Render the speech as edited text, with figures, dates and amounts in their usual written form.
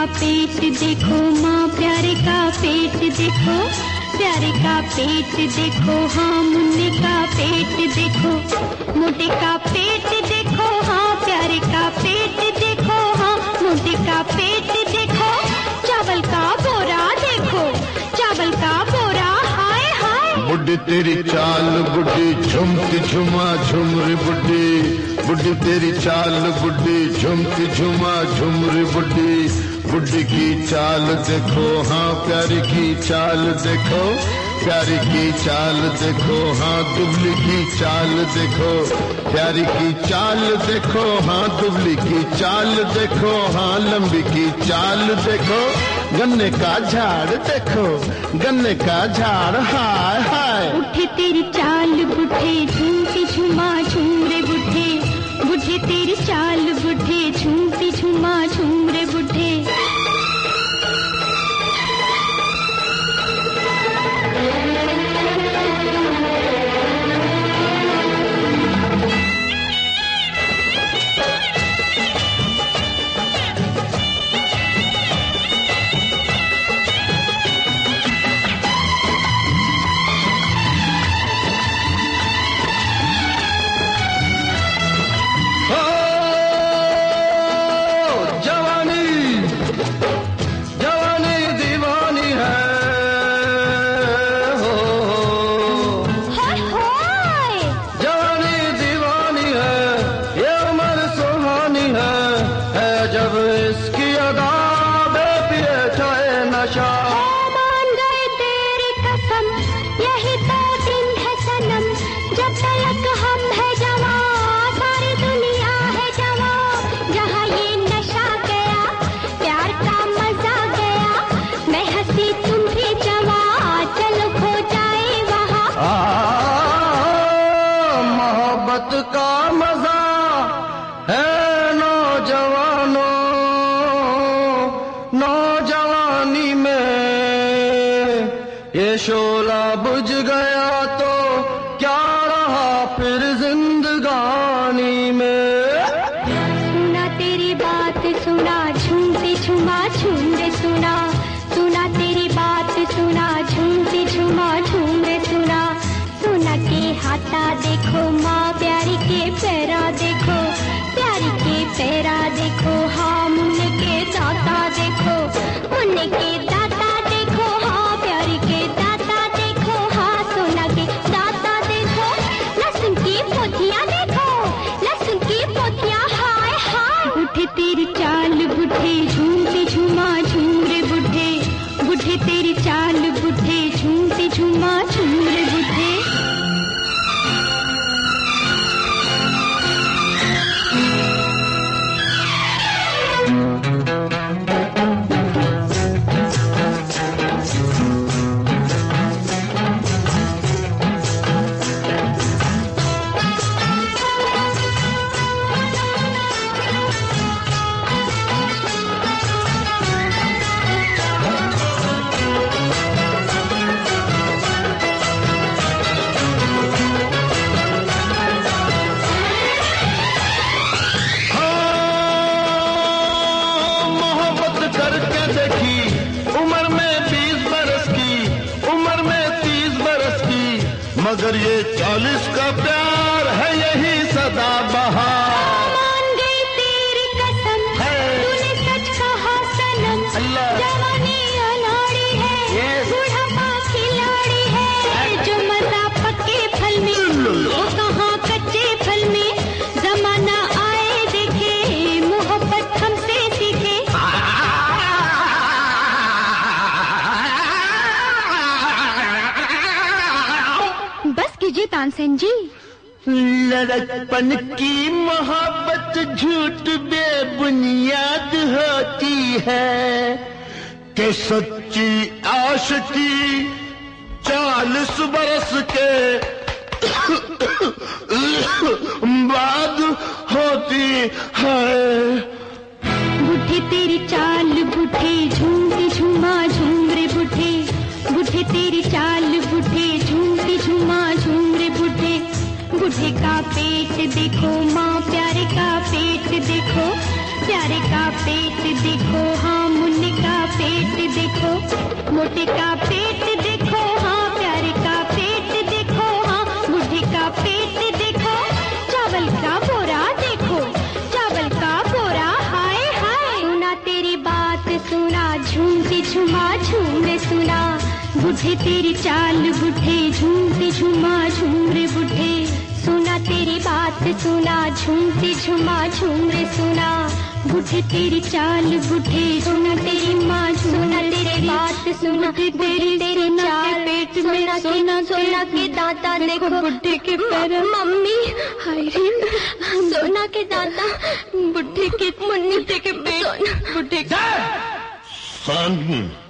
पेट देखो माँ, प्यारे का पेट देखो, प्यारे का पेट देखो, हाँ मुन्ने का पेट देखो, मोटे का पेट देखो, हाँ प्यारे का पेट देखो, हाँ मोटे का पेट देखो, चावल का बोरा देखो, चावल का बोरा, हाय हाय। बुड्ढी तेरी चाल बुड्ढी झुमती झुमा झुम रे बुड्ढी, बुड्ढी तेरी चाल बुड्ढी झुमती झुमा झुम रे बुड्ढी, बुड्ढी की चाल देखो, हाँ प्यारी की चाल देखो, प्यारी की चाल देखो, हाँ दुबली की चाल देखो, प्यारी की चाल देखो, हाँ दुबली की चाल देखो, हाँ लंबी की चाल देखो, गन्ने का झाड़ देखो, गन्ने का झाड़, हाय हाय। बुढ़े तेरी चाल बुढ़े झूमती झुमा झूम रे बुढ़े, बुढ़े तेरी चाल बुढ़े झूमती झुमा झूम रे बुढ़े। का मजा है नौजवानों, नौजवानी में ये शोला बुझ गया तो क्या रहा फिर जिंदगानी में। सुना तेरी बात सुना झूमती झुमा झूम रे सुना, सुना तेरी बात सुना झूमती झुमा झूम रे सुना, सुना के हाथा देखो माँ प्यारी के पैरा देखो, प्यारी के पैरा देखो, हाँ मुन्ने के दाता देखो, मुन्ने के दाता देखो, हाँ प्यारी के दाता देखो, हाँ सोना के दाता देखो, लहसुन की पोथियाँ देखो, लहसुन की पोथियाँ, हाय हाय। बुढ़े तेरी चाल बुढ़े झूमते झुमा झूम रे बुढ़े, बुढ़े तेरी चाल बुढ़े झूमते झुमा झूम रे बुढ़े। मगर ये 40 का प्यार है यही सदा बहार। मान गई तेरी कसम तूने सच कहा सनम, जवानी अनाड़ी है बुढ़ापा खिलाड़ी है, जो मजा पक्के फल में वो कहाँ कच्चे फल में, जमाना आए देखे मोहब्बत हमसे सीखे। बस कीजिए तानसेन जी। लड़कपन की मोहब्बत झूठ बेबुनियाद होती है, कि सच्ची आशिकी 40 बरस के बाद होती है। बुढ़े तेरी चाल बुढ़े झूमती झुमा झूम रे बुढ़े, बुढ़े तेरी चाल बुढ़े झूमती झुमा झूम रे बुढ़े, बुढ़े का पेट देखो माँ प्यारे का पेट देखो, प्यारे का पेट देखो, हाँ मुन्ने का पेट देखो, मोटे का पेट देखो, हाँ प्यारे का पेट देखो, हाँ बूढ़े का पेट देखो, चावल का बोरा देखो, चावल का बोरा, हाय हाय। सुना तेरी बात सुना, झूमते झुमा झूम रे सुना, बूढ़े तेरी चाल बूढ़े, झूमते झुमा झूम रे बूढ़े। सुना तेरी बात सुना, झूमते झुमा झूम रे सुना, बूढ़े तेरी चाल बूढ़े, सुना तेरी माँ, सुना तेरी बात सुना, तेरी चाल पेट में, सोना के दांता देखो, बुढ़े के पैर, मम्मी हाय रे, सोना के दांता, बुढ़े के मुन्ने के पेट, बुढ़े सन